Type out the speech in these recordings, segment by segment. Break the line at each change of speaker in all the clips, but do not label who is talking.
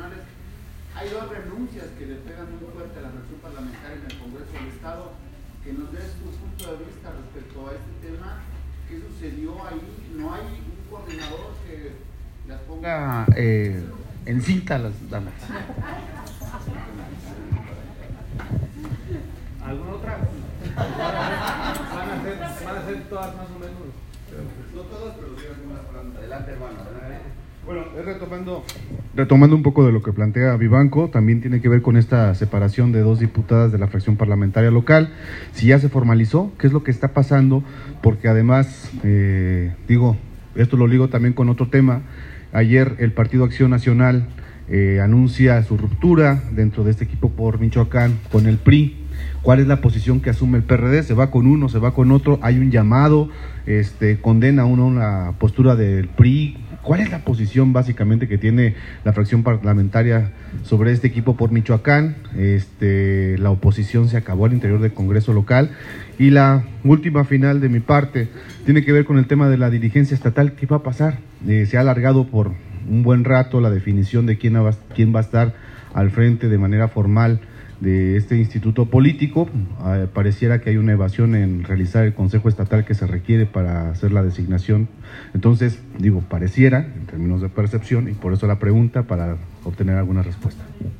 nacionales. Hay dos renuncias que le pegan muy fuerte a la fracción parlamentaria en el Congreso del Estado. Que nos des tu punto de vista respecto a este tema. ¿Qué sucedió ahí? ¿No hay un coordinador que las ponga en cinta las damas?
¿Alguna otra? Van a ser todas más o menos.
No todas, pero sí algunas. Adelante, hermano.
Bueno, retomando un poco de lo que plantea Vivanco, también tiene que ver con esta separación de dos diputadas de la fracción parlamentaria local. Si ya se formalizó, ¿qué es lo que está pasando? Porque además, esto lo ligo también con otro tema. Ayer el Partido Acción Nacional anuncia su ruptura dentro de este equipo por Michoacán con el PRI. ¿Cuál es la posición que asume el PRD? ¿Se va con uno, se va con otro? ¿Hay un llamado? ¿Condena uno la postura del PRI? ¿Cuál es la posición básicamente que tiene la fracción parlamentaria sobre este equipo por Michoacán? La oposición se acabó al interior del Congreso local. Y la última final de mi parte tiene que ver con el tema de la dirigencia estatal. ¿Qué va a pasar? Se ha alargado por un buen rato la definición de quién va a estar al frente de manera formal de este instituto político. Pareciera que hay una evasión en realizar el consejo estatal que se requiere para hacer la designación. Entonces, pareciera, en términos de percepción, y por eso la pregunta, para obtener alguna respuesta.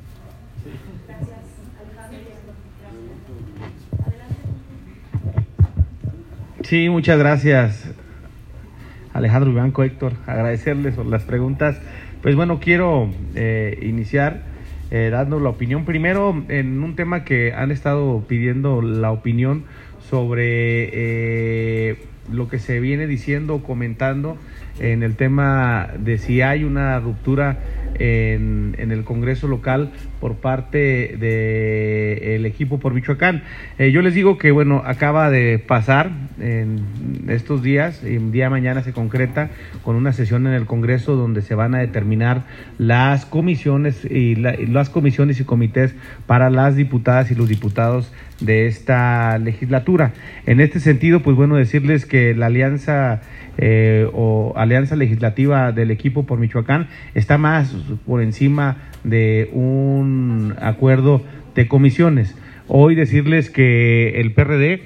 Sí, muchas gracias, Alejandro Vivanco, Héctor, agradecerles por las preguntas. Pues bueno, quiero iniciar dando la opinión primero en un tema que han estado pidiendo la opinión sobre lo que se viene diciendo, comentando en el tema de si hay una ruptura en el Congreso local por parte del equipo por Michoacán. Yo les digo que bueno, acaba de pasar en estos días, y el día de mañana se concreta con una sesión en el Congreso donde se van a determinar las comisiones y comités para las diputadas y los diputados de esta legislatura. En este sentido, pues bueno, decirles que la alianza alianza legislativa del equipo por Michoacán está más por encima de un acuerdo de comisiones. Hoy decirles que el PRD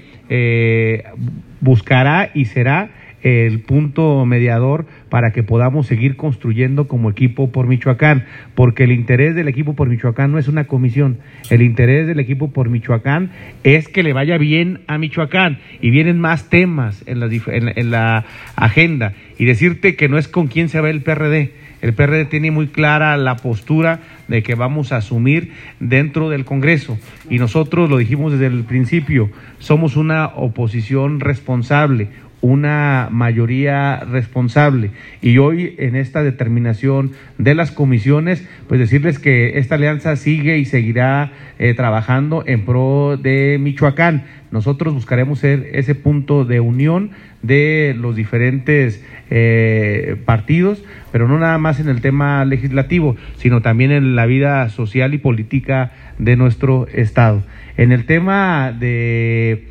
buscará y será el punto mediador para que podamos seguir construyendo como equipo por Michoacán, porque el interés del equipo por Michoacán no es una comisión, el interés del equipo por Michoacán es que le vaya bien a Michoacán, y vienen más temas en la agenda, y decirte que no es con quién se va el PRD. El PRD tiene muy clara la postura de que vamos a asumir dentro del Congreso, y nosotros lo dijimos desde el principio, somos una oposición responsable, una mayoría responsable, y hoy en esta determinación de las comisiones, pues decirles que esta alianza sigue y seguirá trabajando en pro de Michoacán. Nosotros buscaremos ser ese punto de unión de los diferentes partidos, pero no nada más en el tema legislativo, sino también en la vida social y política de nuestro estado. En el tema de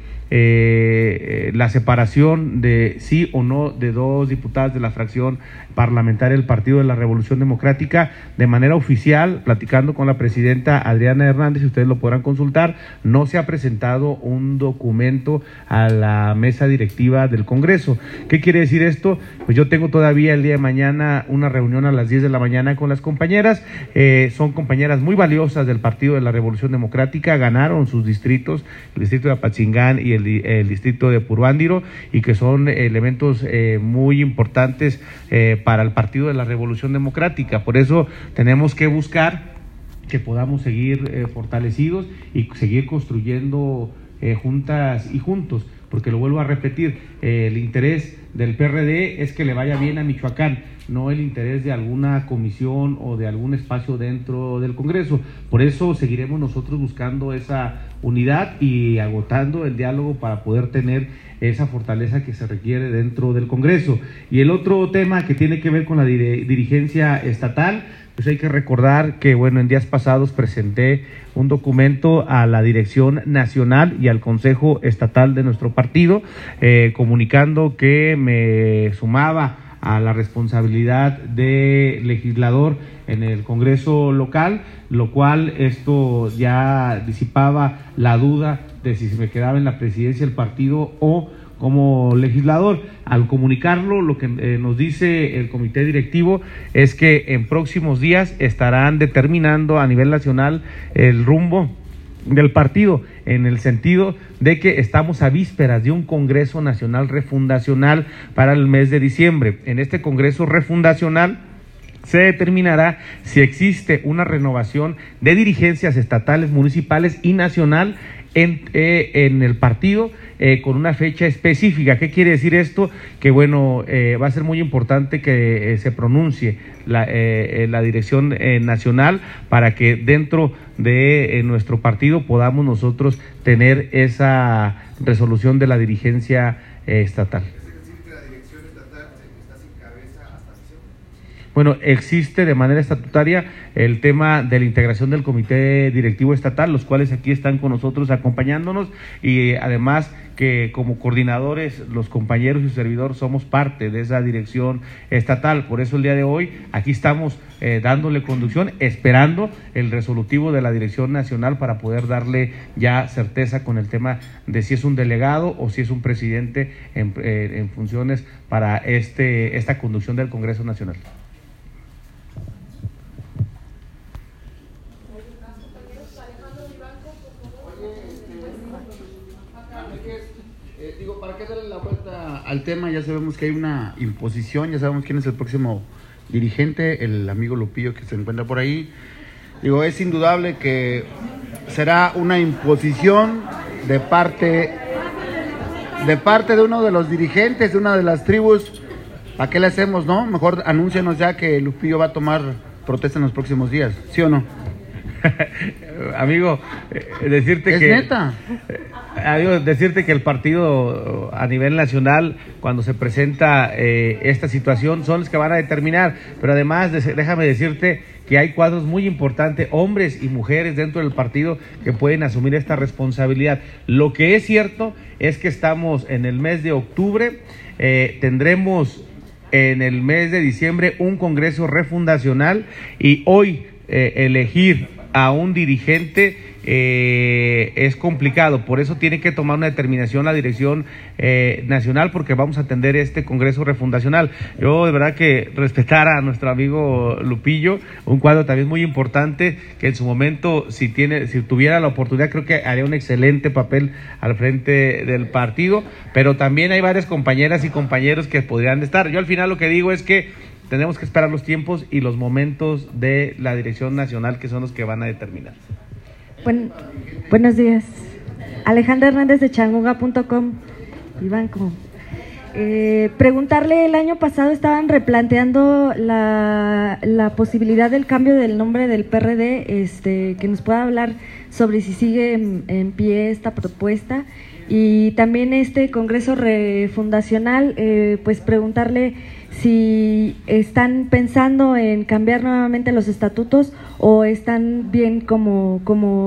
la separación de sí o no de dos diputadas de la fracción parlamentaria del Partido de la Revolución Democrática, de manera oficial, platicando con la presidenta Adriana Hernández, y ustedes lo podrán consultar, no se ha presentado un documento a la mesa directiva del Congreso. ¿Qué quiere decir esto? Pues yo tengo todavía el día de mañana una reunión a las 10 de la mañana con las compañeras, son compañeras muy valiosas del Partido de la Revolución Democrática, ganaron sus distritos, el distrito de Apatzingán y el distrito de Puruándiro, y que son elementos muy importantes para el Partido de la Revolución Democrática. Por eso tenemos que buscar que podamos seguir fortalecidos y seguir construyendo juntas y juntos, porque lo vuelvo a repetir, el interés del PRD es que le vaya bien a Michoacán, no el interés de alguna comisión o de algún espacio dentro del Congreso. Por eso seguiremos nosotros buscando esa unidad y agotando el diálogo para poder tener esa fortaleza que se requiere dentro del Congreso. Y el otro tema que tiene que ver con la dirigencia estatal, pues hay que recordar que, bueno, en días pasados presenté un documento a la Dirección Nacional y al Consejo Estatal de nuestro partido, comunicando que me sumaba a la responsabilidad de legislador en el Congreso local, lo cual esto ya disipaba la duda de si se me quedaba en la presidencia del partido o como legislador. Al comunicarlo, lo que nos dice el comité directivo es que en próximos días estarán determinando a nivel nacional el rumbo del partido, en el sentido de que estamos a vísperas de un Congreso Nacional Refundacional para el mes de diciembre. En este Congreso Refundacional se determinará si existe una renovación de dirigencias estatales, municipales y nacional en el partido, con una fecha específica. ¿Qué quiere decir esto? Que bueno, va a ser muy importante que se pronuncie la dirección nacional para que dentro de nuestro partido podamos nosotros tener esa resolución de la dirigencia estatal. Bueno, existe de manera estatutaria el tema de la integración del comité directivo estatal, los cuales aquí están con nosotros acompañándonos, y además que como coordinadores los compañeros y su servidor somos parte de esa dirección estatal. Por eso el día de hoy aquí estamos dándole conducción, esperando el resolutivo de la dirección nacional para poder darle ya certeza con el tema de si es un delegado o si es un presidente en funciones para esta conducción del Congreso Nacional.
¿Para qué darle la vuelta al tema? Ya sabemos que hay una imposición, ya sabemos quién es el próximo dirigente, el amigo Lupillo que se encuentra por ahí. Es indudable que será una imposición de parte de uno de los dirigentes, de una de las tribus. ¿A qué le hacemos, no? Mejor anúncianos ya que Lupillo va a tomar protesta en los próximos días, ¿sí o no?
Amigo, decirte
¿Es
que
neta?
Decirte que el partido a nivel nacional, cuando se presenta esta situación, son los que van a determinar, pero además déjame decirte que hay cuadros muy importantes, hombres y mujeres dentro del partido que pueden asumir esta responsabilidad. Lo que es cierto es que estamos en el mes de octubre, tendremos en el mes de diciembre un congreso refundacional, y hoy elegir a un dirigente es complicado. Por eso tiene que tomar una determinación la dirección nacional, porque vamos a atender este congreso refundacional. Yo de verdad que respetar a nuestro amigo Lupillo, un cuadro también muy importante, que en su momento si tuviera la oportunidad, creo que haría un excelente papel al frente del partido, pero también hay varias compañeras y compañeros que podrían estar. Yo al final lo que digo es que tenemos que esperar los tiempos y los momentos de la dirección nacional, que son los que van a determinar.
Buenos días. Alejandra Hernández de changunga.com y Banco. Preguntarle, el año pasado estaban replanteando la posibilidad del cambio del nombre del PRD, que nos pueda hablar sobre si sigue en pie esta propuesta, y también este Congreso Refundacional, pues preguntarle si están pensando en cambiar nuevamente los estatutos o están bien como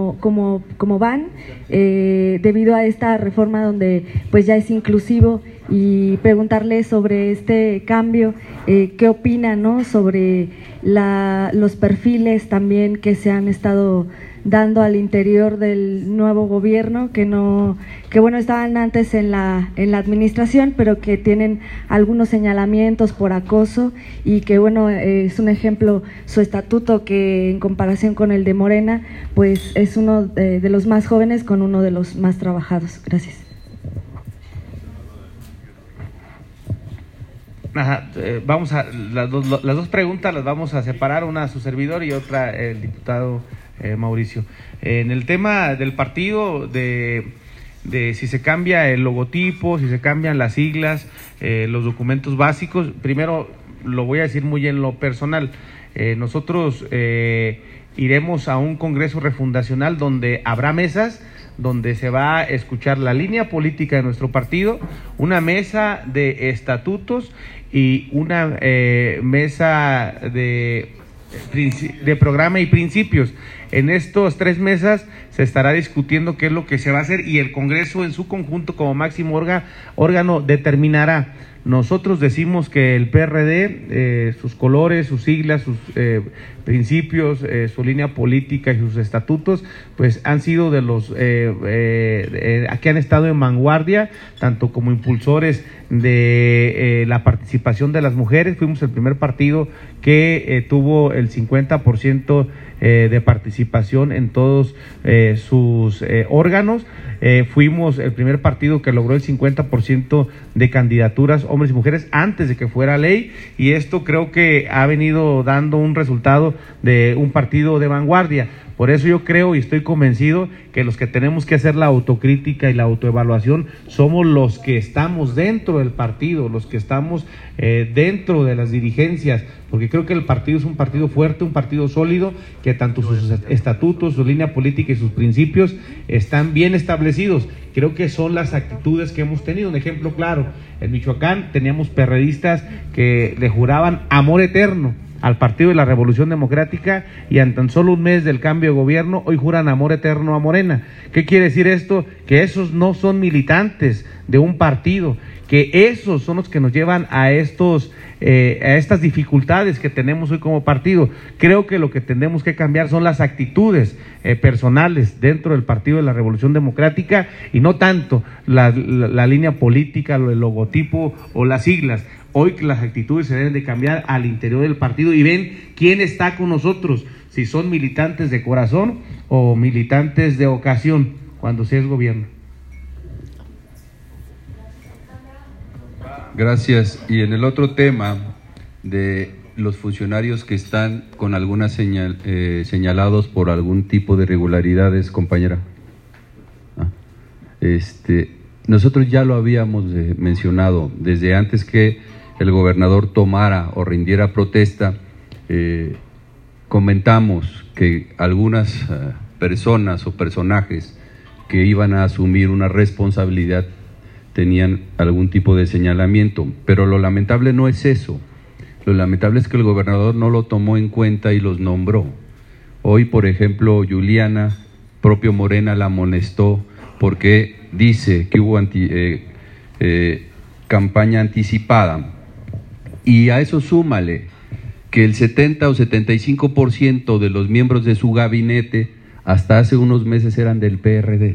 van, debido a esta reforma donde pues ya es inclusivo, y preguntarle sobre este cambio, qué opina, ¿no?, sobre los perfiles también que se han estado dando al interior del nuevo gobierno, que bueno, estaban antes en la administración, pero que tienen algunos señalamientos por acoso, y que bueno, es un ejemplo su estatuto, que en comparación con el de Morena, pues es uno de los más jóvenes con uno de los más trabajados. Gracias.
Vamos a las dos preguntas las vamos a separar, una a su servidor y otra el diputado Mauricio. En el tema del partido, de si se cambia el logotipo, si se cambian las siglas, los documentos básicos, primero lo voy a decir muy en lo personal. Nosotros iremos a un congreso refundacional donde habrá mesas, donde se va a escuchar la línea política de nuestro partido, una mesa de estatutos y una mesa de programa y principios. En estos 3 mesas se estará discutiendo qué es lo que se va a hacer, y el Congreso en su conjunto como máximo órgano determinará Nosotros decimos que el PRD, sus colores, sus siglas, sus principios, su línea política y sus estatutos, pues han sido de los que han estado en vanguardia, tanto como impulsores de la participación de las mujeres. Fuimos el primer partido que tuvo el 50% de participación en todos sus órganos. Fuimos el primer partido que logró el 50% de candidaturas hombres y mujeres antes de que fuera ley, y esto creo que ha venido dando un resultado de un partido de vanguardia. Por eso yo creo y estoy convencido que los que tenemos que hacer la autocrítica y la autoevaluación somos los que estamos dentro del partido, los que estamos dentro de las dirigencias, porque creo que el partido es un partido fuerte, un partido sólido, que tanto sus estatutos, su línea política y sus principios están bien establecidos. Creo que son las actitudes que hemos tenido. Un ejemplo claro, en Michoacán teníamos perredistas que le juraban amor eterno al Partido de la Revolución Democrática, y en tan solo un mes del cambio de gobierno hoy juran amor eterno a Morena. ¿Qué quiere decir esto? Que esos no son militantes de un partido, que esos son los que nos llevan a estas dificultades que tenemos hoy como partido. Creo que lo que tenemos que cambiar son las actitudes personales dentro del Partido de la Revolución Democrática, y no tanto la línea política, el logotipo o las siglas. Hoy que las actitudes se deben de cambiar al interior del partido, y ven quién está con nosotros, si son militantes de corazón o militantes de ocasión cuando se es gobierno.
Gracias. Y en el otro tema de los funcionarios que están con algunas señalados por algún tipo de irregularidades, compañera. Nosotros ya lo habíamos mencionado desde antes que el gobernador tomara o rindiera protesta. Comentamos que algunas personas o personajes que iban a asumir una responsabilidad tenían algún tipo de señalamiento, pero lo lamentable no es eso. Lo lamentable es que el gobernador no lo tomó en cuenta y los nombró. Hoy, por ejemplo, Juliana, propio Morena, la amonestó porque dice que hubo campaña anticipada, y a eso súmale que el 70 o 75% de los miembros de su gabinete hasta hace unos meses eran del PRD.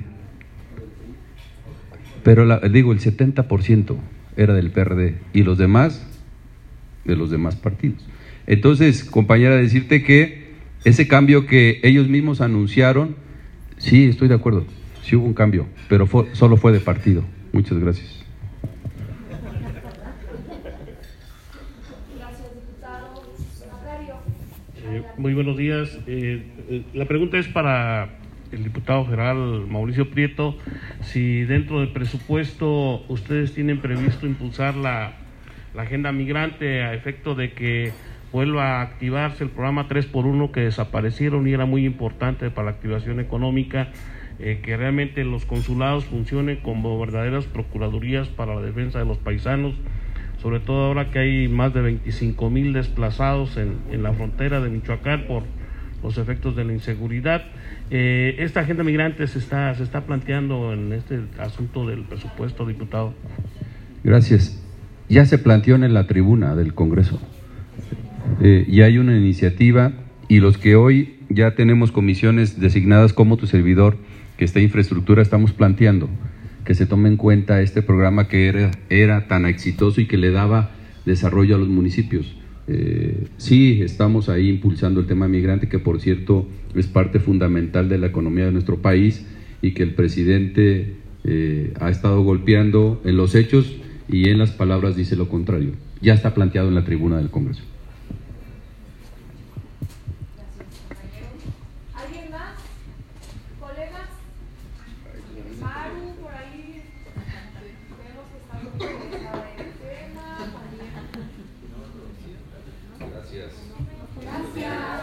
Pero el 70% era del PRD y los demás de los demás partidos. Entonces, compañera, decirte que ese cambio que ellos mismos anunciaron, sí, estoy de acuerdo, sí hubo un cambio, pero solo fue de partido. Muchas gracias.
Muy buenos días. La pregunta es para el diputado federal Mauricio Prieto. Si dentro del presupuesto ustedes tienen previsto impulsar la agenda migrante a efecto de que vuelva a activarse el programa 3x1 que desaparecieron y era muy importante para la activación económica, que realmente los consulados funcionen como verdaderas procuradurías para la defensa de los paisanos, sobre todo ahora que hay más de 25,000 desplazados en la frontera de Michoacán por los efectos de la inseguridad. Esta agenda migrante se está planteando en este asunto del presupuesto, diputado.
Gracias. Ya se planteó en la tribuna del Congreso. Ya hay una iniciativa, y los que hoy ya tenemos comisiones designadas como tu servidor, que está infraestructura, estamos planteando que se tome en cuenta este programa que era tan exitoso y que le daba desarrollo a los municipios. Sí, estamos ahí impulsando el tema migrante, que por cierto es parte fundamental de la economía de nuestro país, y que el presidente ha estado golpeando en los hechos y en las palabras dice lo contrario. Ya está planteado en la tribuna del Congreso.